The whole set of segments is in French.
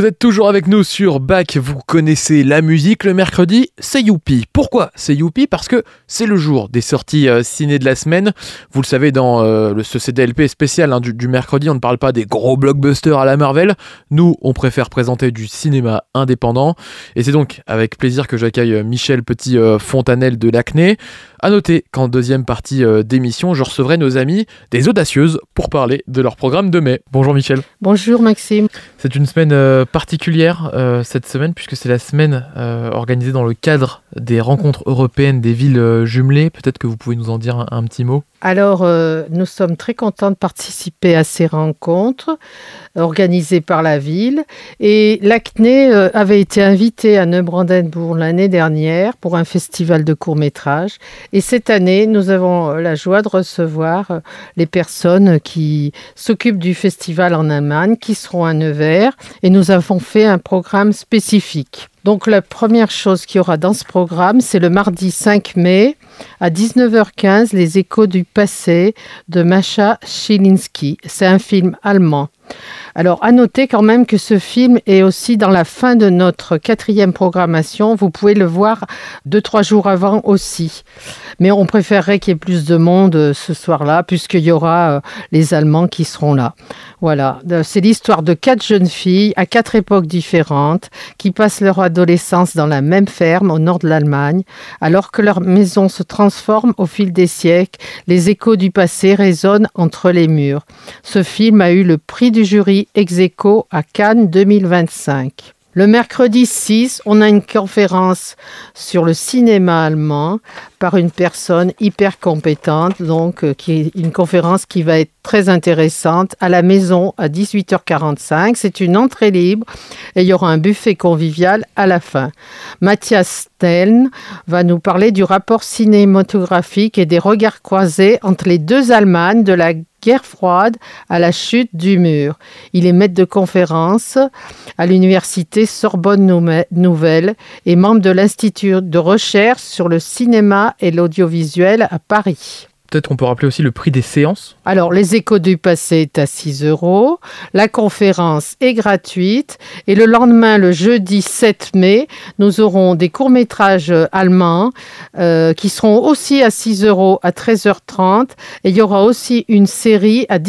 Vous êtes toujours avec nous sur Bac, vous connaissez la musique. Le mercredi, c'est Youpi. Pourquoi c'est Youpi ? Parce que c'est le jour des sorties ciné de la semaine. Vous le savez, dans ce CDLP spécial du mercredi, on ne parle pas des gros blockbusters à la Marvel. Nous, on préfère présenter du cinéma indépendant. Et c'est donc avec plaisir que j'accueille Michel Petit-Fontanel de l'Acné. À noter qu'en deuxième partie d'émission, je recevrai nos amis des Audacieuses pour parler de leur programme de mai. Bonjour Michel. Bonjour Maxime. C'est une semaine particulière cette semaine puisque c'est la semaine organisée dans le cadre des rencontres européennes des villes jumelées. Peut-être que vous pouvez nous en dire un petit mot. Alors, nous sommes très contents de participer à ces rencontres organisées par la ville. Et l'Acné avait été invité à Neubrandenburg l'année dernière pour un festival de courts-métrages. Et cette année, nous avons la joie de recevoir les personnes qui s'occupent du festival en Allemagne, qui seront à Nevers. Et nous avons fait un programme spécifique. Donc la première chose qu'il y aura dans ce programme, c'est le mardi 5 mai à 19h15, Les échos du passé de Mascha Schilinski. C'est un film allemand. Alors, à noter quand même que ce film est aussi dans la fin de notre 4e programmation. Vous pouvez le voir 2-3 jours avant aussi. Mais on préférerait qu'il y ait plus de monde ce soir-là, puisqu'il y aura les Allemands qui seront là. Voilà, c'est l'histoire de 4 jeunes filles à 4 époques différentes qui passent leur adolescence dans la même ferme au nord de l'Allemagne. Alors que leur maison se transforme au fil des siècles, les échos du passé résonnent entre les murs. Ce film a eu le prix du jury ex-aequo à Cannes 2025. Le mercredi 6, on a une conférence sur le cinéma allemand par une personne hyper compétente, donc qui est une conférence qui va être très intéressante à la maison à 18h45. C'est une entrée libre et il y aura un buffet convivial à la fin. Matthias Stern va nous parler du rapport cinématographique et des regards croisés entre les deux Allemagnes de la guerre froide à la chute du mur. Il est maître de conférence à l'université Sorbonne Nouvelle et membre de l'Institut de recherche sur le cinéma et l'audiovisuel à Paris. Peut-être qu'on peut rappeler aussi le prix des séances. Alors, les échos du passé est à 6 €. La conférence est gratuite. Et le lendemain, le jeudi 7 mai, nous aurons des courts-métrages allemands qui seront aussi à 6 € à 13h30. Et il y aura aussi une série à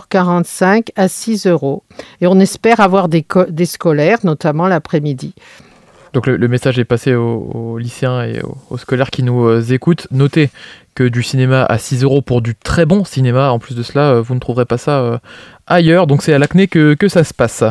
19h45 à 6 €. Et on espère avoir des scolaires, notamment l'après-midi. Donc le message est passé aux lycéens et aux scolaires qui nous écoutent. Notez que du cinéma à 6 € pour du très bon cinéma, en plus de cela, vous ne trouverez pas ça ailleurs. Donc c'est à l'Acné que ça se passe.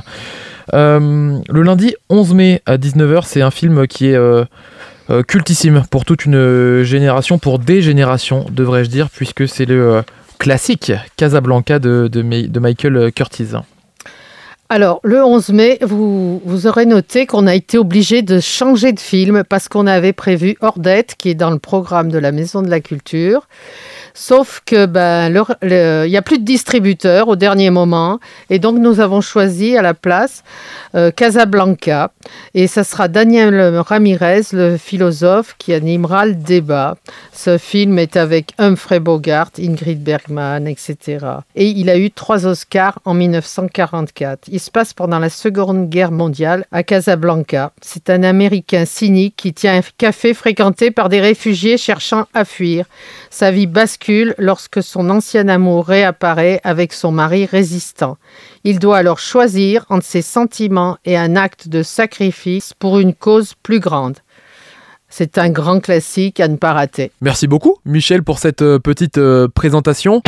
Le lundi 11 mai à 19h, c'est un film qui est cultissime pour toute une génération, pour des générations, devrais-je dire, puisque c'est le classique Casablanca de Michael Curtiz. Alors, le 11 mai, vous aurez noté qu'on a été obligé de changer de film parce qu'on avait prévu Ordette, qui est dans le programme de la Maison de la Culture. Sauf que il n'y a plus de distributeur au dernier moment. Et donc, nous avons choisi à la place Casablanca. Et ça sera Daniel Ramirez, le philosophe, qui animera le débat. Ce film est avec Humphrey Bogart, Ingrid Bergman, etc. Et il a eu 3 Oscars en 1944. Il se passe pendant la Seconde Guerre mondiale à Casablanca. C'est un Américain cynique qui tient un café fréquenté par des réfugiés cherchant à fuir. Sa vie bascule lorsque son ancien amour réapparaît avec son mari résistant. Il doit alors choisir entre ses sentiments et un acte de sacrifice pour une cause plus grande. C'est un grand classique à ne pas rater. Merci beaucoup, Michel, pour cette petite présentation.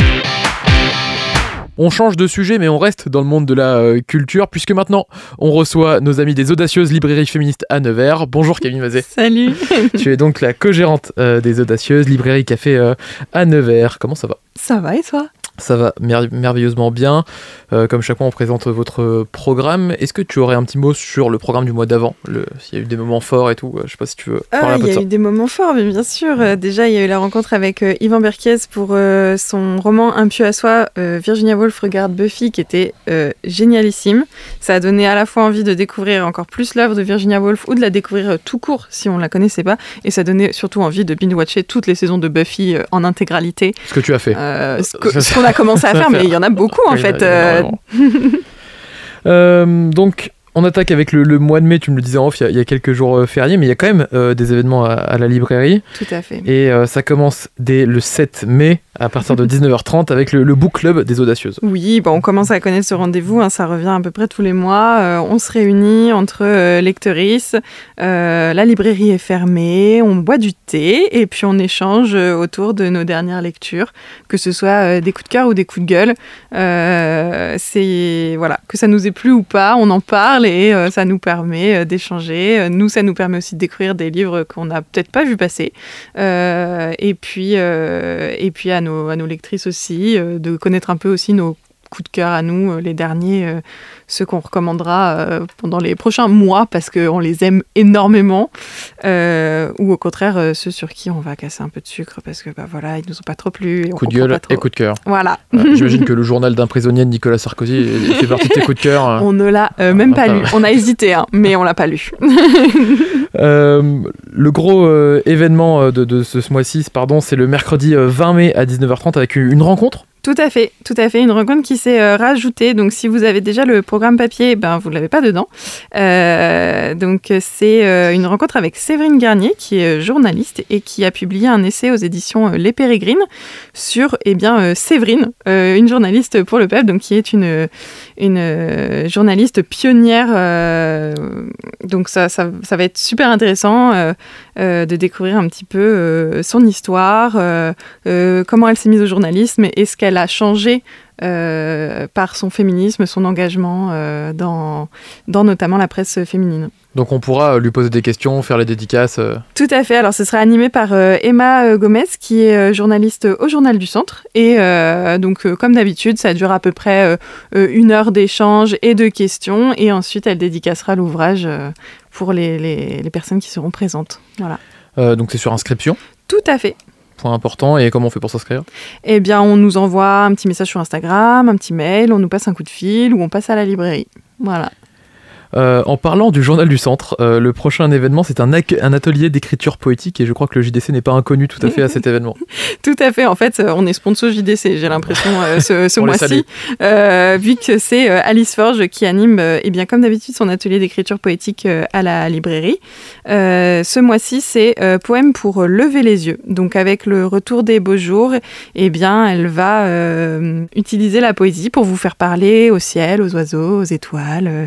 On change de sujet, mais on reste dans le monde de la culture, puisque maintenant, on reçoit nos amis des Audacieuses Librairies Féministes à Nevers. Bonjour Camille Mazet. Salut. Tu es donc la co-gérante des Audacieuses Librairies Café à Nevers. Comment ça va ? Ça va et toi ? Ça va merveilleusement bien. Comme chaque mois, on présente votre programme. Est-ce que tu aurais un petit mot sur le programme du mois d'avant ? S'il y a eu des moments forts et tout, je ne sais pas si tu veux parler un peu de ça. Il y a eu des moments forts, mais bien sûr. Déjà, il y a eu la rencontre avec Yvan Berkiez pour son roman Un pieu à soie. Virginia Woolf regarde Buffy, qui était génialissime. Ça a donné à la fois envie de découvrir encore plus l'œuvre de Virginia Woolf ou de la découvrir tout court, si on ne la connaissait pas. Et ça donnait surtout envie de binge-watcher toutes les saisons de Buffy en intégralité. Ce que tu as fait. Ce qu'on a commencé à faire, mais il y en a beaucoup en fait. Donc, On attaque avec le mois de mai, tu me le disais en off, il y a quelques jours fériés, mais il y a quand même des événements à la librairie. Tout à fait. Et ça commence dès le 7 mai, à partir de 19h30, avec le Book Club des Audacieuses. Oui, on commence à connaître ce rendez-vous, hein, ça revient à peu près tous les mois. On se réunit entre lectrices, la librairie est fermée, on boit du thé, et puis on échange autour de nos dernières lectures, que ce soit des coups de cœur ou des coups de gueule. Que ça nous ait plu ou pas, on en parle et ça nous permet d'échanger. Nous, ça nous permet aussi de découvrir des livres qu'on n'a peut-être pas vu passer. Et puis à nos lectrices aussi, de connaître un peu aussi nos coups de cœur à nous, les derniers, ceux qu'on recommandera pendant les prochains mois parce qu'on les aime énormément, ou au contraire ceux sur qui on va casser un peu de sucre parce que ils nous ont pas trop plu. Coup de gueule et coup de cœur. Voilà. J'imagine que le journal d'un prisonnier de Nicolas Sarkozy fait partie de tes coups de cœur. On ne l'a même pas lu. On a hésité, mais on l'a pas lu. Le gros événement de ce mois-ci, c'est le mercredi 20 mai à 19h30 avec une rencontre. Tout à fait. Une rencontre qui s'est rajoutée. Donc, si vous avez déjà le programme papier, vous ne l'avez pas dedans. Donc, c'est une rencontre avec Séverine Garnier, qui est journaliste et qui a publié un essai aux éditions Les Pérégrines sur, Séverine, une journaliste pour le PEP, donc qui est une journaliste pionnière. Donc, ça va être super intéressant de découvrir un petit peu son histoire, comment elle s'est mise au journalisme et ce qu'elle a changé par son féminisme, son engagement dans notamment la presse féminine. Donc on pourra lui poser des questions, faire les dédicaces. Tout à fait. Alors ce sera animé par Emma Gomez, qui est journaliste au Journal du Centre. Et donc comme d'habitude, ça dure à peu près 1 heure d'échange et de questions. Et ensuite, elle dédicacera l'ouvrage pour les personnes qui seront présentes. Voilà. Donc c'est sur inscription ? Tout à fait. Point important. Et comment on fait pour s'inscrire ? Eh bien, on nous envoie un petit message sur Instagram, un petit mail, on nous passe un coup de fil ou on passe à la librairie. Voilà. En parlant du Journal du Centre, le prochain événement, c'est un atelier d'écriture poétique et je crois que le JDC n'est pas inconnu tout à fait à cet événement. Tout à fait. En fait, on est sponsor JDC, j'ai l'impression, ce mois-ci. Vu que c'est Alice Forge qui anime, comme d'habitude, son atelier d'écriture poétique à la librairie. Ce mois-ci, c'est Poème pour lever les yeux. Donc, avec le retour des beaux jours, elle va utiliser la poésie pour vous faire parler au ciel, aux oiseaux, aux étoiles.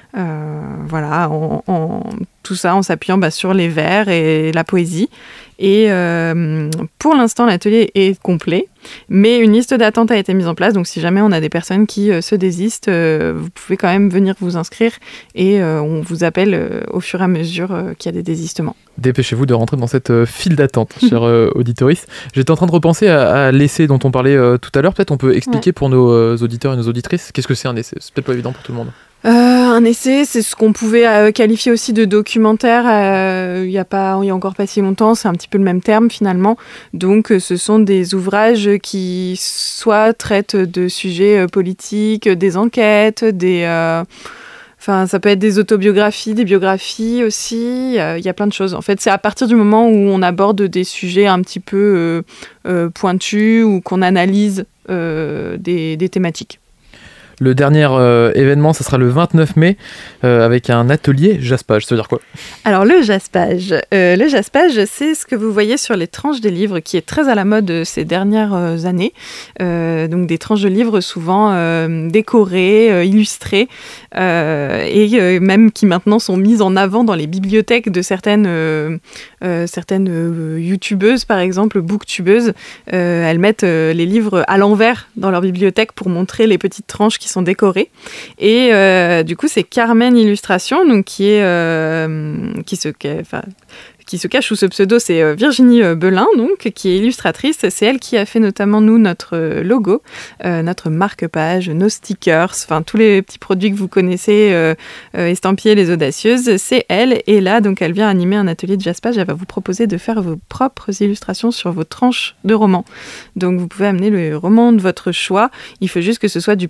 Tout ça en s'appuyant sur les vers et la poésie. Et pour l'instant, l'atelier est complet, mais une liste d'attente a été mise en place. Donc, si jamais on a des personnes qui se désistent, vous pouvez quand même venir vous inscrire et on vous appelle au fur et à mesure qu'il y a des désistements. Dépêchez-vous de rentrer dans cette file d'attente, chère auditorice. J'étais en train de repenser à l'essai dont on parlait tout à l'heure. Peut-être on peut expliquer pour nos auditeurs et nos auditrices qu'est-ce que c'est un essai. C'est peut-être pas évident pour tout le monde. Un essai, c'est ce qu'on pouvait qualifier aussi de documentaire il y a encore pas si longtemps, c'est un petit peu le même terme finalement. Donc ce sont des ouvrages qui soit traitent de sujets politiques, des enquêtes, ça peut être des autobiographies, des biographies aussi, il y a plein de choses. En fait, c'est à partir du moment où on aborde des sujets un petit peu pointus ou qu'on analyse des thématiques. Le dernier événement, ça sera le 29 mai avec un atelier jaspage. Ça veut dire quoi ? Alors le jaspage, c'est ce que vous voyez sur les tranches des livres qui est très à la mode ces dernières années. Donc des tranches de livres souvent décorées, illustrées et même qui maintenant sont mises en avant dans les bibliothèques de certaines youtubeuses, par exemple, booktubeuses. Elles mettent les livres à l'envers dans leur bibliothèque pour montrer les petites tranches qui sont décorées. Et du coup, c'est Carmen Illustration, donc qui se cache sous ce pseudo, c'est Virginie Belin, donc, qui est illustratrice. C'est elle qui a fait notamment, nous, notre logo, notre marque-page, nos stickers, tous les petits produits que vous connaissez, estampillés Les Audacieuses, c'est elle. Et là, donc, elle vient animer un atelier de jaspage. Elle va vous proposer de faire vos propres illustrations sur vos tranches de romans. Donc, vous pouvez amener le roman de votre choix. Il faut juste que ce soit du papier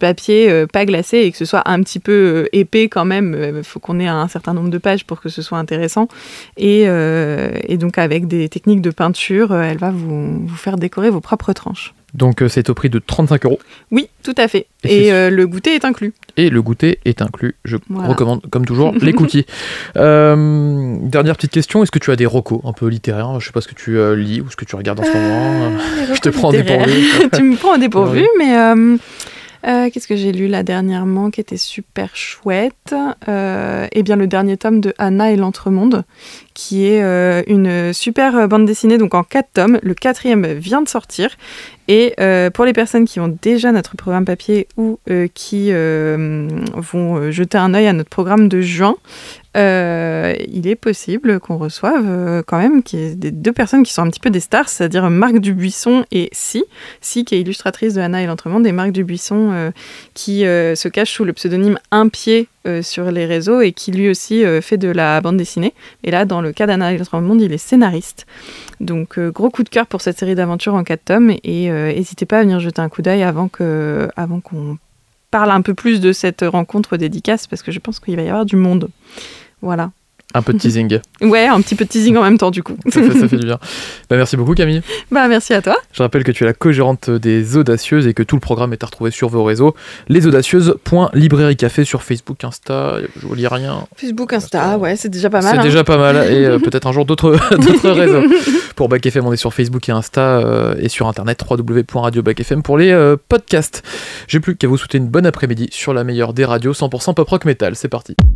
papier pas glacé et que ce soit un petit peu épais quand même. Il faut qu'on ait un certain nombre de pages pour que ce soit intéressant. Et donc avec des techniques de peinture, elle va vous faire décorer vos propres tranches. Donc c'est au prix de 35€. Oui, tout à fait. Et le goûter est inclus. Et le goûter est inclus. Je recommande, comme toujours, les cookies. Dernière petite question, est-ce que tu as des recos un peu littéraires? Je sais pas ce que tu lis ou ce que tu regardes en ce moment. Je te prends au dépourvu. Tu me prends au dépourvu, mais... qu'est-ce que j'ai lu là dernièrement qui était super chouette? Eh bien, le dernier tome de Anna et l'Entremonde, qui est une super bande dessinée, donc en 4 tomes. Le 4e vient de sortir. Et pour les personnes qui ont déjà notre programme papier ou qui vont jeter un œil à notre programme de juin, il est possible qu'on reçoive quand même qu'il y ait des 2 personnes qui sont un petit peu des stars, c'est-à-dire Marc Dubuisson et Si qui est illustratrice de Anna et l'Entremonde, et Marc Dubuisson qui se cache sous le pseudonyme Un Pied sur les réseaux et qui lui aussi fait de la bande dessinée. Et là, dans le cas d'Anna et l'Entremonde, il est scénariste. Donc gros coup de cœur pour cette série d'aventures en 4 tomes, et n'hésitez pas à venir jeter un coup d'œil avant qu'on parle un peu plus de cette rencontre dédicace, parce que je pense qu'il va y avoir du monde. Voilà. Un peu de teasing. Ouais, un petit peu de teasing en même temps, du coup. Ça fait du bien. Merci beaucoup, Camille. Merci à toi. Je rappelle que tu es la co-gérante des Audacieuses et que tout le programme est à retrouver sur vos réseaux. lesaudacieuses.librairiecafé sur Facebook, Insta, je ne lis rien. Facebook, Insta, ouais, c'est déjà pas mal. C'est déjà pas mal, et peut-être un jour d'autres réseaux. Pour Bac FM, on est sur Facebook et Insta, et sur Internet, www.radio-bac-fm pour les podcasts. J'ai plus qu'à vous souhaiter une bonne après-midi sur la meilleure des radios 100% pop rock metal. C'est parti.